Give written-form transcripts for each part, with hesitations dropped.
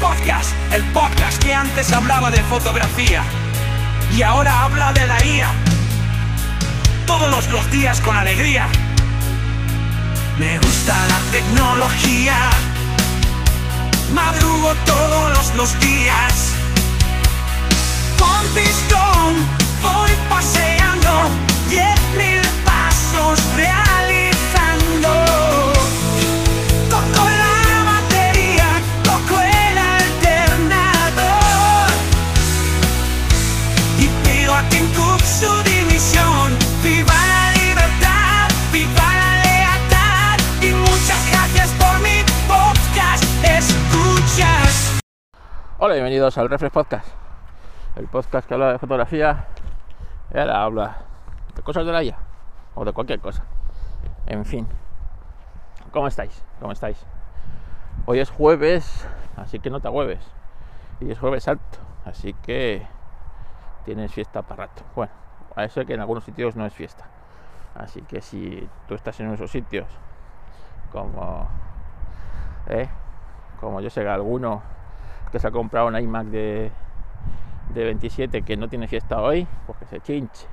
el podcast que antes hablaba de fotografía y ahora habla de la IA. Todos los días con alegría. Me gusta la tecnología. Madrugo todos los días. Con pistón voy paseando 10.000 pasos realizando. Toco la batería, toco el alternador y pido a Tim Cook su dimisión. ¡Viva la libertad! ¡Viva la lealtad! Y muchas gracias por mi podcast. Escuchas. Hola, bienvenidos al Reflex Podcast, el podcast que habla de fotografía y ahora habla de cosas de la IA o de cualquier cosa. En fin, ¿cómo estáis? Hoy es jueves, así que no te agüeves. Y es jueves santo, así que tienes fiesta para rato. Bueno, a eso que en algunos sitios no es fiesta. Así que si tú estás en esos sitios, como yo sé que alguno que se ha comprado un iMac de 27 que no tiene fiesta hoy, pues que se chinche.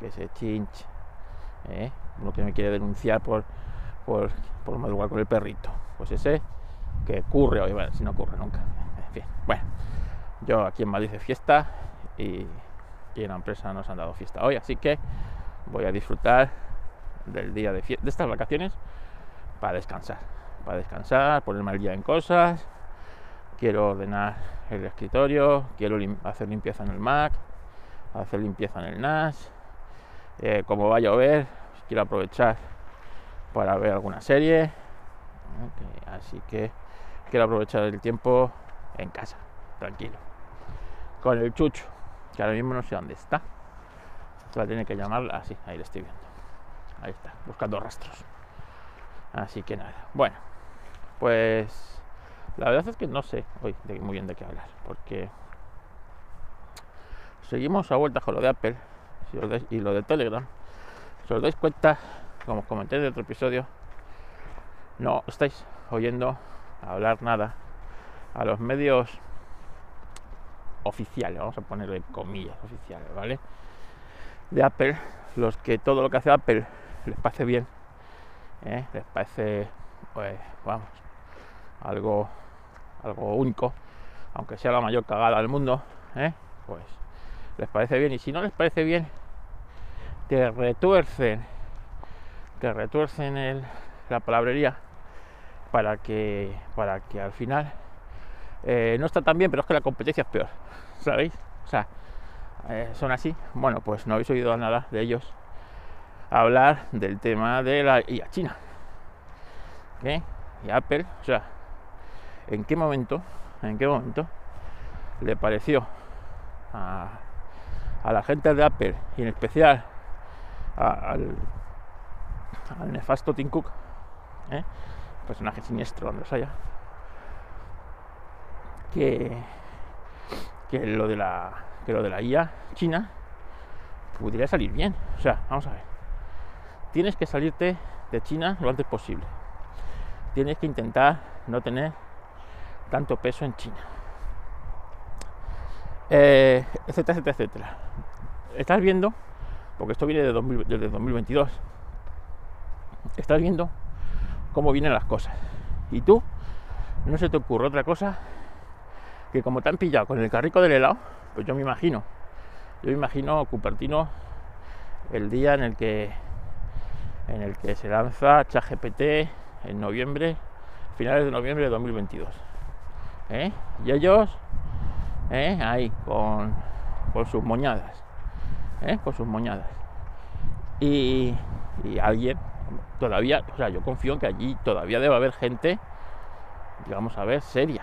Uno que me quiere denunciar por madrugar con el perrito, pues ese que ocurre hoy, bueno, si no ocurre nunca. En fin, bueno, yo aquí en Madrid hice fiesta y en la empresa nos han dado fiesta hoy, así que voy a disfrutar del día de estas vacaciones para descansar, ponerme al día en cosas. Quiero ordenar el escritorio, quiero hacer limpieza en el Mac, hacer limpieza en el NAS. Como va a llover, quiero aprovechar para ver alguna serie. Así que quiero aprovechar el tiempo en casa, tranquilo, con el Chucho, que ahora mismo no sé dónde está. Se va a tener que llamarla así, ahí le estoy viendo. Ahí está, buscando rastros. Así que nada, bueno, pues la verdad es que no sé hoy muy bien de qué hablar, porque seguimos a vueltas con lo de Apple y lo de Telegram. Si os dais cuenta, como os comenté en otro episodio, no estáis oyendo hablar nada a los medios oficiales, vamos a ponerle comillas oficiales, ¿vale? De Apple, los que todo lo que hace Apple les parece bien, les parece, pues, vamos, algo único, aunque sea la mayor cagada del mundo, pues les parece bien, y si no les parece bien, te retuercen la palabrería para que al final no está tan bien, pero es que la competencia es peor, ¿sabéis? O sea, son así. Bueno, pues no habéis oído nada de ellos hablar del tema de la IA china, y Apple, o sea, ¿en qué momento le pareció a la gente de Apple, y en especial al nefasto Tim Cook, personaje siniestro donde los haya, que lo de la IA china pudiera salir bien? O sea, vamos a ver, tienes que salirte de China lo antes posible, tienes que intentar no tener tanto peso en China, etcétera. Estás viendo, porque esto viene desde 2022, estás viendo cómo vienen las cosas, y tú no se te ocurre otra cosa que, como te han pillado con el carrito del helado, pues yo me imagino Cupertino el día en el que se lanza ChatGPT en noviembre, finales de noviembre de 2022, y ellos ahí con sus moñadas, y alguien todavía, o sea, yo confío en que allí todavía debe haber gente, digamos, a ver, seria,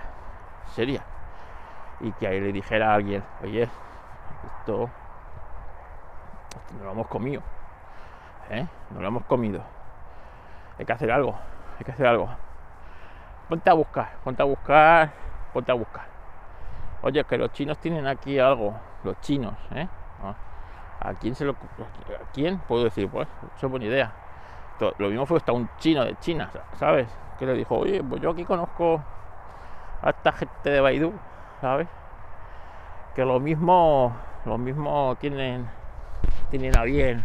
y que ahí le dijera a alguien: oye, esto no lo hemos comido, hay que hacer algo, ponte a buscar. Oye, que los chinos tienen aquí algo, los chinos, ¿a quién puedo decir? Pues eso es buena idea. Lo mismo fue hasta un chino de China, ¿sabes? Que le dijo: oye, pues yo aquí conozco a esta gente de Baidu, ¿sabes? Que lo mismo tienen a bien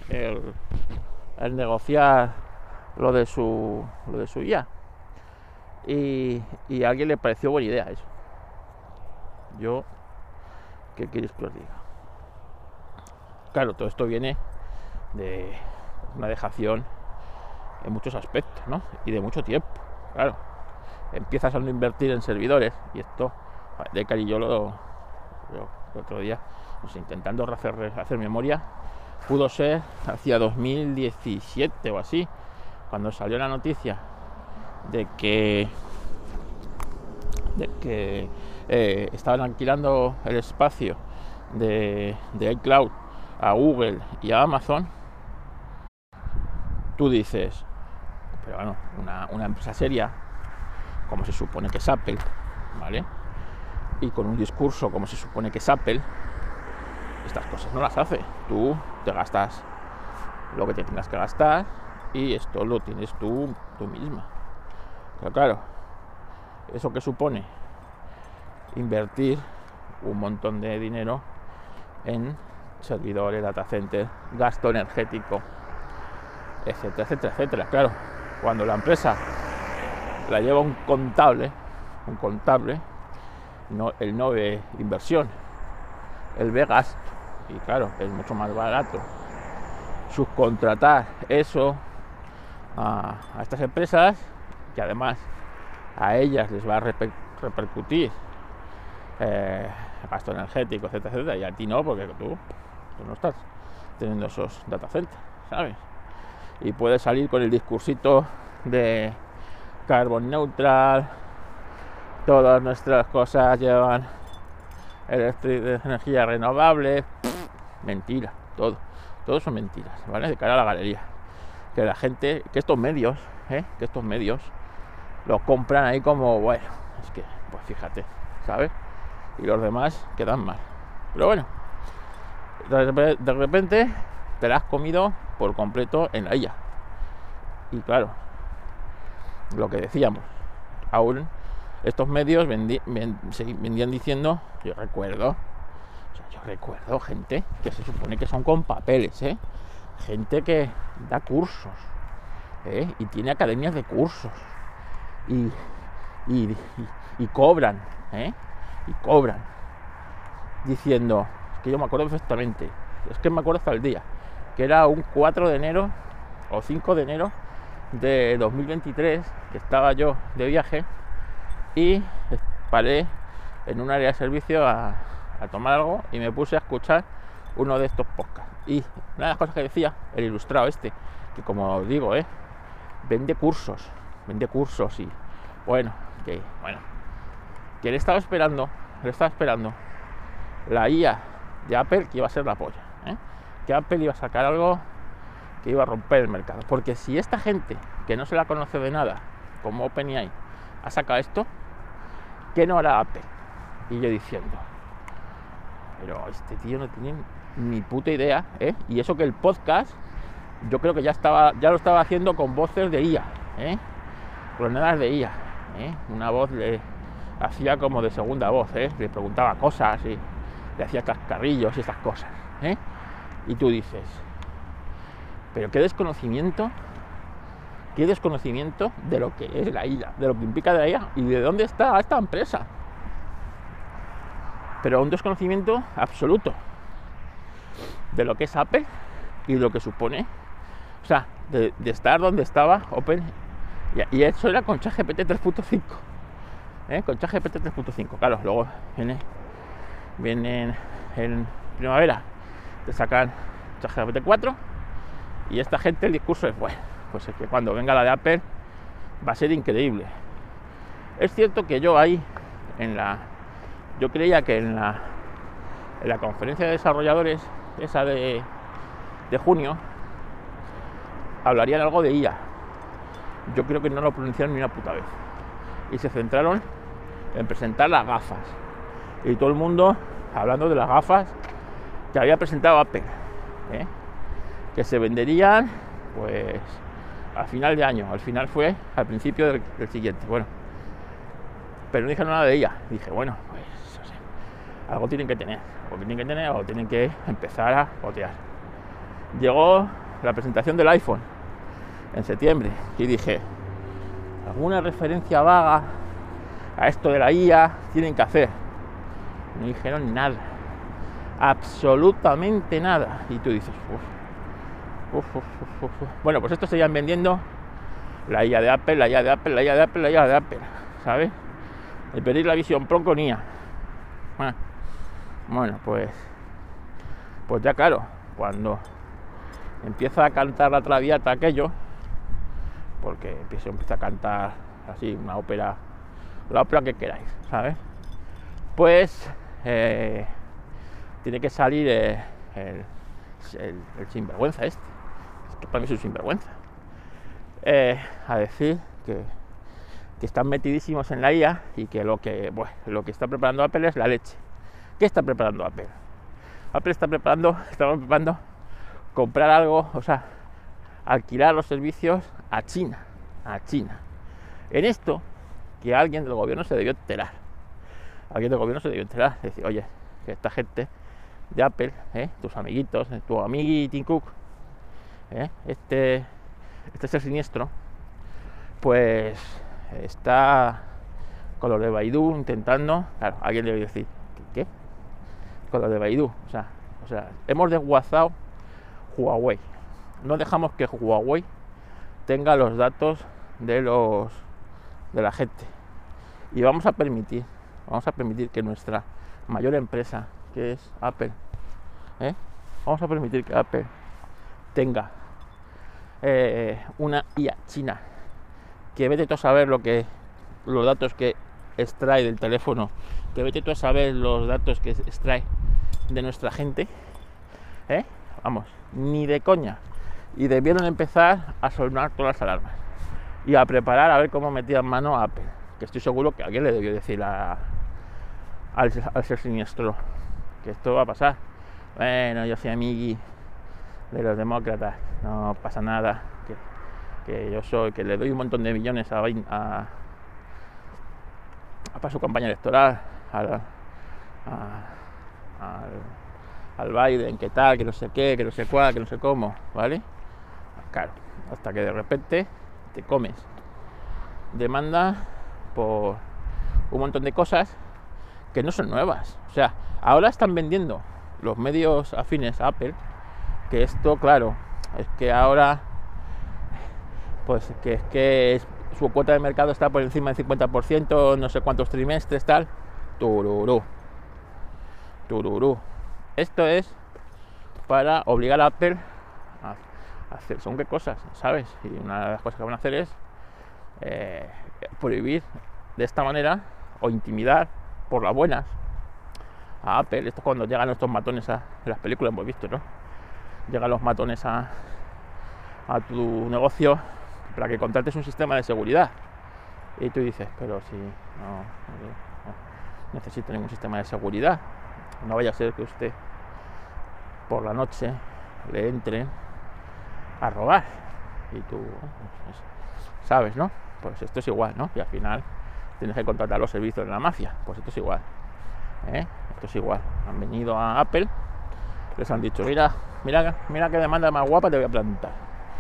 el negociar lo de su IA. Y a alguien le pareció buena idea eso. Yo, ¿qué queréis que os diga? Claro, todo esto viene de una dejación en muchos aspectos, ¿no? Y de mucho tiempo, claro. Empiezas a no invertir en servidores, y esto, Decar y yo el otro día, pues, intentando hacer memoria, pudo ser hacia 2017 o así, cuando salió la noticia de que estaban alquilando el espacio de iCloud a Google y a Amazon. Tú dices, pero bueno, una empresa seria, como se supone que es Apple, ¿vale? Y con un discurso como se supone que es Apple, estas cosas no las hace. Tú te gastas lo que te tengas que gastar y esto lo tienes tú misma. Pero claro, ¿eso qué supone? Invertir un montón de dinero en servidores, data center, gasto energético, etcétera, etcétera, etcétera. Claro, cuando la empresa la lleva un contable, no, él no ve inversión, él ve gasto, y claro, es mucho más barato subcontratar eso a estas empresas, que además a ellas les va a repercutir gasto energético, etcétera, etcétera, y a ti no, porque tú no estás teniendo esos data centers, ¿sabes? Y puedes salir con el discursito de carbon neutral, todas nuestras cosas llevan energía renovable. Mentira, todo son mentiras, ¿vale? De cara a la galería, que la gente, que estos medios lo compran ahí como, bueno, es que, pues fíjate, ¿sabes? Y los demás quedan mal. Pero bueno, de repente te la has comido por completo en la IA. Y claro, lo que decíamos, aún estos medios vendían diciendo, yo recuerdo gente que se supone que son con papeles, gente que da cursos, y tiene academias de cursos, y cobran, y cobran, diciendo, es que yo me acuerdo perfectamente, es que me acuerdo hasta el día, que era un 4 de enero o 5 de enero de 2023, que estaba yo de viaje y paré en un área de servicio a tomar algo y me puse a escuchar uno de estos podcasts. Y una de las cosas que decía el ilustrado que como os digo, vende cursos y que él estaba esperando la IA de Apple, que iba a ser la polla, que Apple iba a sacar algo que iba a romper el mercado, porque si esta gente que no se la conoce de nada, como OpenAI, ha sacado esto, ¿qué no hará Apple? Y yo diciendo, pero este tío no tiene ni puta idea, y eso que el podcast yo creo que ya lo estaba haciendo con voces de IA, clonadas de IA, una voz le hacía como de segunda voz, le preguntaba cosas y le hacía cascarrillos y esas cosas, y tú dices, pero qué desconocimiento de lo que es la IA, de lo que implica de la IA y de dónde está esta empresa. Pero un desconocimiento absoluto de lo que es Apple y lo que supone, o sea, de estar donde estaba Open, y eso era con ChatGPT 3.5, con ChatGPT 3.5. Claro, luego vienen en primavera, te sacan ChatGPT 4, y esta gente, el discurso es, bueno, pues es que cuando venga la de Apple va a ser increíble. Es cierto que yo creía que en la conferencia de desarrolladores, esa de junio, hablarían algo de IA. Yo creo que no lo pronunciaron ni una puta vez. Y se centraron en presentar las gafas. Y todo el mundo hablando de las gafas que había presentado Apple, que se venderían pues a final de año. Al final fue al principio del siguiente. Bueno, pero no dijeron nada de ella. Dije, bueno, pues o sea, algo tienen que tener, o tienen que empezar a botear. Llegó la presentación del iPhone en septiembre y dije, alguna referencia vaga a esto de la IA tienen que hacer. No dijeron nada, absolutamente nada. Y tú dices, bueno, pues esto seguían vendiendo la IA de Apple, ¿sabes? El pedir la Vision Pro con IA. Bueno, pues ya claro, cuando empieza a cantar la Traviata aquello, porque empieza a cantar así una ópera, la ópera que queráis, ¿sabes? Pues tiene que salir el sinvergüenza este, esto para mí es un sinvergüenza, a decir que están metidísimos en la IA y que lo que está preparando Apple es la leche. ¿Qué está preparando Apple? Apple está preparando comprar algo, o sea, alquilar los servicios a China. En esto, que alguien del gobierno se debió enterar. Decir, oye, que esta gente de Apple, tus amiguitos, tu amigui Tim Cook, este ser siniestro, pues está con lo de Baidu intentando, claro, alguien debe decir, ¿qué? Con lo de Baidu, o sea, hemos desguazado Huawei, no dejamos que Huawei tenga los datos de la gente y vamos a permitir que nuestra mayor empresa, que es Apple, vamos a permitir que Apple tenga una IA china que vete tú a saber los datos que extrae del teléfono, que vete tú a saber los datos que extrae de nuestra gente, vamos, ni de coña. Y debieron empezar a sonar todas las alarmas y a preparar a ver cómo metían mano a Apple, que estoy seguro que alguien le debió decir al ser siniestro que esto va a pasar. Bueno, yo soy amigui de los demócratas, no pasa nada, que yo soy, que le doy un montón de millones para su campaña electoral al Biden, que tal, que no sé qué, que no sé cuál, que no sé cómo, ¿vale? Claro, hasta que de repente te comes demanda por un montón de cosas que no son nuevas. O sea, ahora están vendiendo los medios afines a Apple, que esto, claro, es que ahora pues que su cuota de mercado está por encima del 50%, no sé cuántos trimestres, tal. Tururú. Esto es para obligar a Apple a hacer según qué cosas, ¿sabes? Y una de las cosas que van a hacer es prohibir de esta manera o intimidar por las buenas a Apple. Esto es cuando llegan estos matones en las películas, hemos visto, ¿no? Llegan los matones a tu negocio para que contrates un sistema de seguridad y tú dices, pero si no necesito ningún sistema de seguridad, no vaya a ser que usted por la noche le entre a robar y tú sabes, ¿no? Pues esto es igual, ¿no? Y al final tienes que contratar los servicios de la mafia. Pues esto es igual, esto es igual. Han venido a Apple, les han dicho, mira qué demanda más guapa te voy a plantar,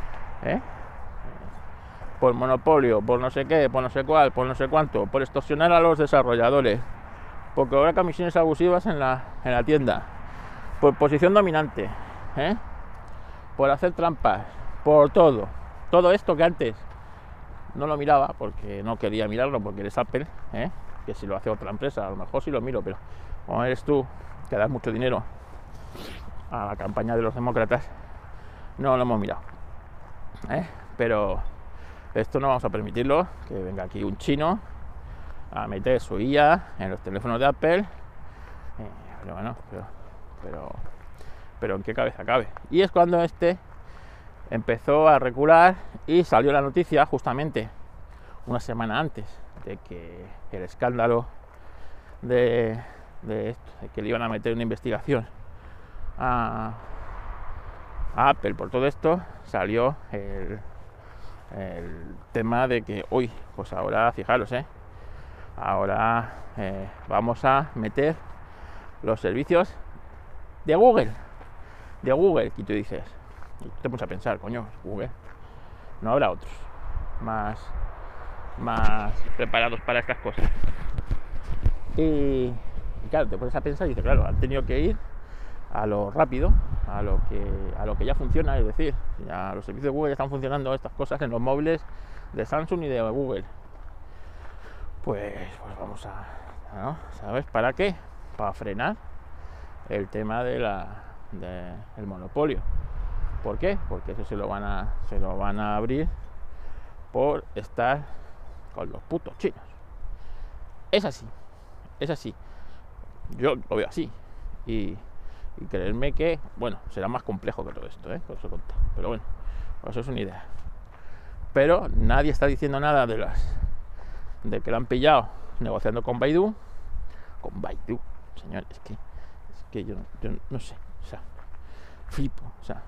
por monopolio, por no sé qué, por no sé cuál, por no sé cuánto, por extorsionar a los desarrolladores, por cobrar comisiones abusivas en la tienda, por posición dominante, por hacer trampas, por todo esto que antes no lo miraba porque no quería mirarlo, porque eres Apple, que si lo hace otra empresa a lo mejor sí lo miro, pero como eres tú, que das mucho dinero a la campaña de los demócratas, no lo hemos mirado, pero esto no vamos a permitirlo, que venga aquí un chino a meter su IA en los teléfonos de Apple, pero bueno, pero ¿en qué cabeza cabe? Y es cuando empezó a recular y salió la noticia justamente una semana antes de que el escándalo de esto, de que le iban a meter una investigación a Apple por todo esto, salió el tema de que hoy, pues ahora fijaros, ahora vamos a meter los servicios de Google, y tú dices, y te pones a pensar, coño, Google, no habrá otros más preparados para estas cosas. Y claro, te pones a pensar y dices, claro, han tenido que ir a lo rápido, a lo que ya funciona, es decir, ya los servicios de Google ya están funcionando estas cosas en los móviles de Samsung y de Google. Pues vamos a, ¿no? ¿Sabes para qué? Para frenar el tema del monopolio. ¿Por qué? Porque eso se lo van a abrir por estar con los putos chinos. Es así. Yo lo veo así. Y creerme que, bueno, será más complejo que todo esto, por eso conté. Pero bueno, por eso es una idea. Pero nadie está diciendo nada de que lo han pillado negociando con Baidu. Señor, es que yo no sé, o sea, flipo.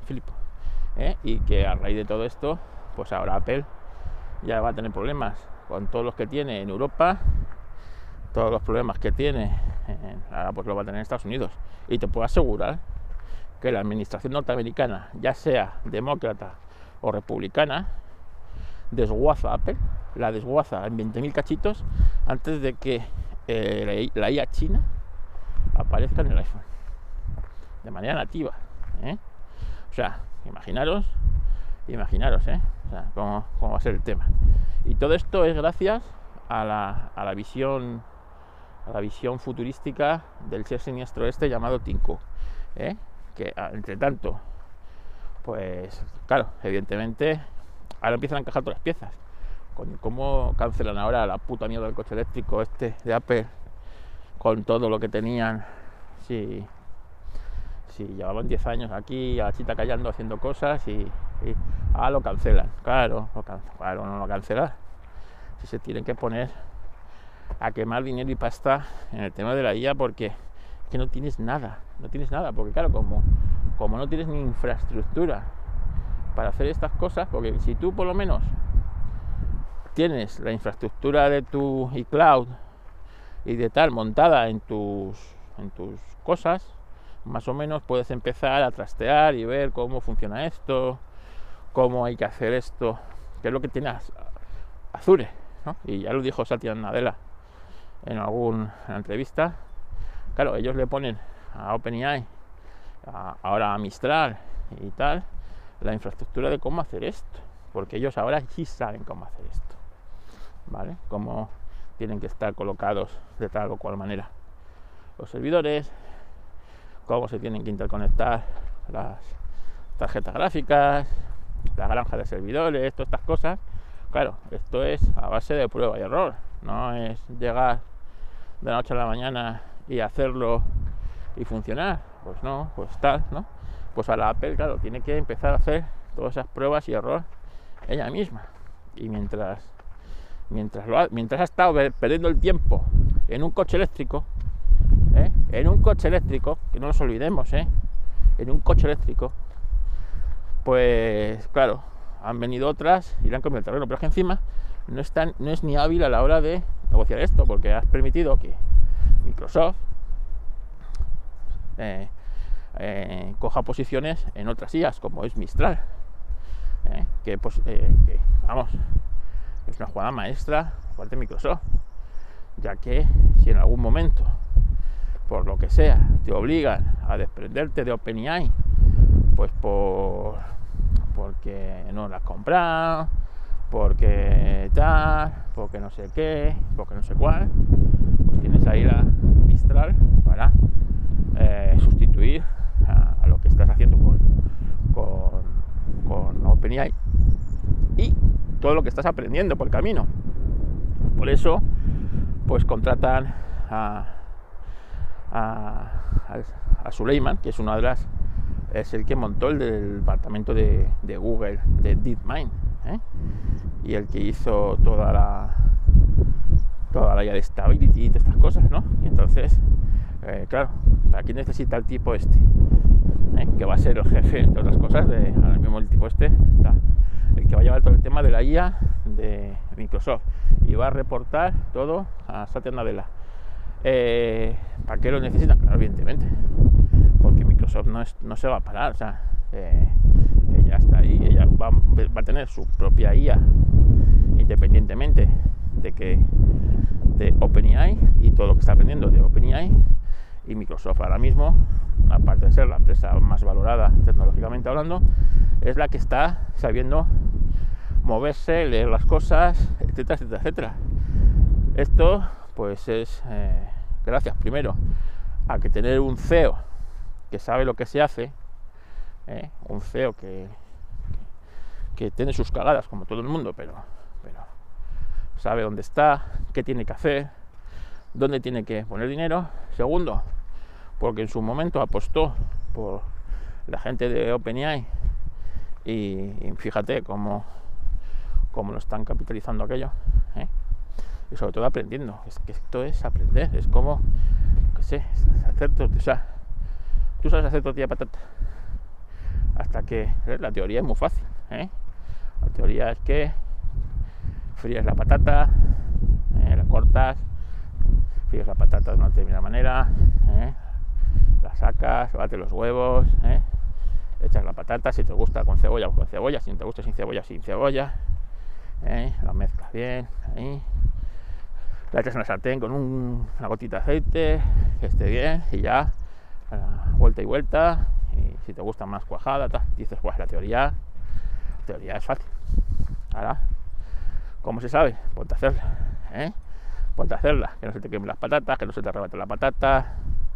Y que a raíz de todo esto, pues ahora Apple ya va a tener problemas con todos los que tiene en Europa, todos los problemas que tiene, ahora pues lo va a tener en Estados Unidos. Y te puedo asegurar que la administración norteamericana, ya sea demócrata o republicana, desguaza a Apple, la desguaza en 20.000 cachitos antes de que la IA china aparezca en el iPhone de manera nativa, O sea, imaginaros, o sea, cómo va a ser el tema. Y todo esto es gracias a la visión futurística del ser siniestro llamado Tim Cook, que entre tanto, pues claro, evidentemente ahora empiezan a encajar todas las piezas. ¿Cómo cancelan ahora la puta mierda del coche eléctrico de Apple con todo lo que tenían? Si llevaban 10 años aquí a la chita callando haciendo cosas y lo cancelan. Claro, no lo cancelar. Si se tienen que poner a quemar dinero y pasta en el tema de la IA, porque es que no tienes nada, porque claro, como no tienes ni infraestructura para hacer estas cosas, porque si tú por lo menos tienes la infraestructura de tu iCloud y de tal montada en tus cosas, más o menos puedes empezar a trastear y ver cómo funciona esto, cómo hay que hacer esto, que es lo que tiene Azure, ¿no? Y ya lo dijo Satya Nadella en alguna entrevista. Claro, ellos le ponen a OpenAI, ahora a Mistral y tal, la infraestructura de cómo hacer esto, porque ellos ahora sí saben cómo hacer esto, ¿vale? Cómo tienen que estar colocados de tal o cual manera los servidores, cómo se tienen que interconectar las tarjetas gráficas, la granja de servidores, todas estas cosas. Claro, esto es a base de prueba y error, no es llegar de la noche a la mañana y hacerlo y funcionar. Pues no, pues tal, ¿no? Pues a la Apple, claro, tiene que empezar a hacer todas esas pruebas y error ella misma. Y mientras ha estado perdiendo el tiempo en un coche eléctrico, que no nos olvidemos, en un coche eléctrico, pues claro, han venido otras y le han cambiado el terreno, pero es que encima no es ni hábil a la hora de negociar esto, porque has permitido que Microsoft coja posiciones en otras IAs, como es Mistral, que vamos, es una jugada maestra por parte de Microsoft, ya que si en algún momento, por lo que sea, te obligan a desprenderte de OpenAI, pues porque no la has comprado, porque tal, porque no sé qué, porque no sé cuál, pues tienes ahí la Mistral para sustituir a lo que estás haciendo con OpenAI y todo lo que estás aprendiendo por el camino. Por eso, pues contratan a Suleiman, que es una de las, es el que montó el del departamento de Google, de DeepMind, y el que hizo toda la IA de Stability y todas estas cosas, ¿no? Y entonces, claro, ¿para qué necesita el tipo este? Que va a ser el jefe, entre otras cosas, ahora mismo el tipo este está, el que va a llevar todo el tema de la IA de Microsoft y va a reportar todo a Satya Nadella. ¿Para qué lo necesitan? Claro, evidentemente, porque Microsoft no se va a parar, o sea, ella está ahí, ella va a tener su propia IA independientemente de OpenAI y todo lo que está aprendiendo de OpenAI. Y Microsoft ahora mismo, aparte de ser la empresa más valorada tecnológicamente hablando, es la que está sabiendo moverse, leer las cosas, etcétera, etcétera, etcétera. Esto pues es gracias primero a que tener un CEO que sabe lo que se hace, un CEO que tiene sus cagadas como todo el mundo, pero sabe dónde está, qué tiene que hacer, dónde tiene que poner dinero. Segundo, porque en su momento apostó por la gente de OpenAI y fíjate cómo lo están capitalizando aquello, y sobre todo aprendiendo. Es que esto es aprender, es como, qué sé, hacer tortilla. O sea, tú sabes hacer tortilla de patata hasta que la teoría es muy fácil, La teoría es que fríes la patata, la cortas, fríes la patata de una determinada manera, la sacas, bates los huevos, echas la patata, si te gusta con cebolla, pues con cebolla, si no te gusta sin cebolla, la mezclas bien, la echas en la sartén con una gotita de aceite, que esté bien, y ya, vuelta y vuelta, y si te gusta más cuajada, dices, pues la teoría es fácil. Ahora, ¿cómo se sabe? Ponte a hacerla, ponte a hacerla, que no se te quemen las patatas, que no se te arrebate la patata,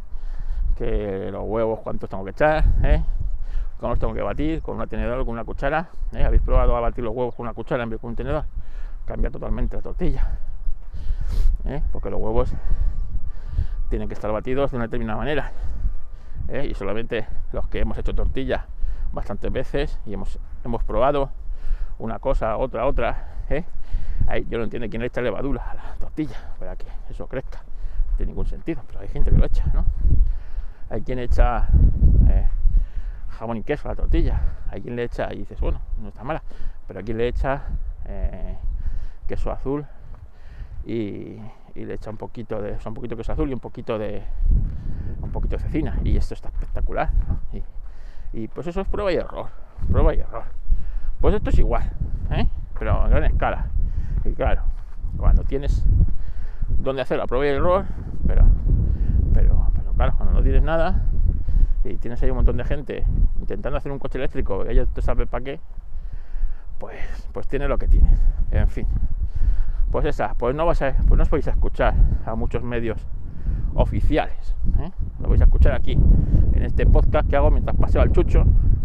que los huevos cuántos tengo que echar, cómo los tengo que batir, con un tenedor, con una cuchara. ¿Habéis probado a batir los huevos con una cuchara en vez de con un tenedor? Cambia totalmente la tortilla, porque los huevos tienen que estar batidos de una determinada manera, y solamente los que hemos hecho tortilla bastantes veces y hemos probado una cosa, otra, ahí yo no entiendo quién le echa levadura a la tortilla para que eso crezca, no tiene ningún sentido, pero hay gente que lo echa, ¿no? Hay quien echa jamón y queso a la tortilla, hay quien le echa, y dices, bueno, no está mala, pero hay quien le echa queso azul y le echa un poquito de queso azul y un poquito de cecina, y esto está espectacular, ¿no? Y pues eso es prueba y error. Pues esto es igual, pero a gran escala. Y claro, cuando tienes donde hacer la prueba y error, pero claro, cuando no tienes nada y tienes ahí un montón de gente intentando hacer un coche eléctrico y ella te sabe para qué, pues tienes lo que tienes. En fin, pues no os podéis escuchar a muchos medios oficiales, lo vais a escuchar aquí en este podcast que hago mientras paseo al chucho,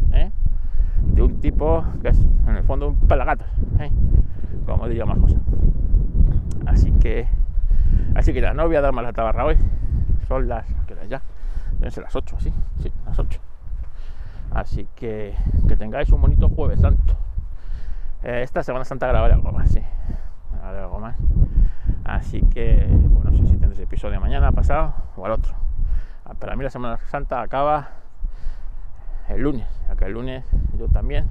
de un tipo que es en el fondo un pelagatos, como diría más cosas. Así que nada, no voy a dar más la tabarra hoy. Son las, ¿qué hora ya? Deben ser las 8, así, sí, las 8. Así que tengáis un bonito Jueves Santo. Esta Semana Santa grabaré algo más, sí, grabaré algo más. Así que, bueno, no sé si tendréis episodio mañana, pasado o al otro. Para mí la Semana Santa acaba el lunes, ya que el lunes yo también,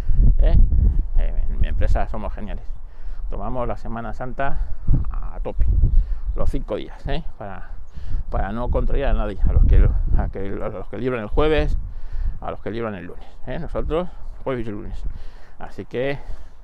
en mi empresa somos geniales. Tomamos la Semana Santa a tope, los 5 días, para no contrariar a nadie, a los que libran el jueves, a los que libran el lunes, nosotros jueves y lunes. Así que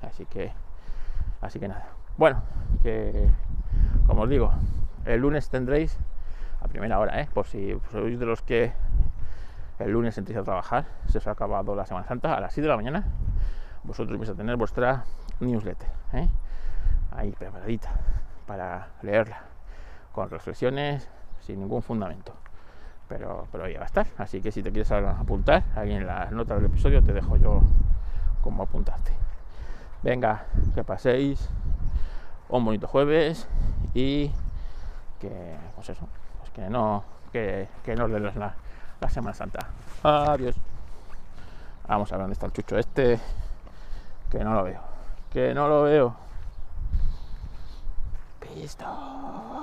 nada. Bueno, que como os digo, el lunes tendréis a primera hora, por si sois de los que el lunes entréis a trabajar, se os ha acabado la Semana Santa, a las 6 de la mañana, vosotros vais a tener vuestra newsletter, ahí preparadita para leerla, con reflexiones, sin ningún fundamento. Pero ya va a estar, así que si te quieres apuntar, ahí en las notas del episodio te dejo yo cómo apuntarte. Venga, que paséis un bonito jueves y que, pues eso, pues que no os den la Semana Santa. Adiós. Vamos a ver dónde está el chucho este, que no lo veo. ¡Listo!